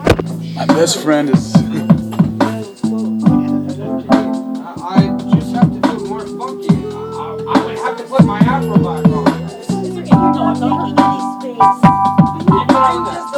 My best friend is. I just have to do it more funky. I would have to put my afro back on. No, I'm not making any space. And I'm just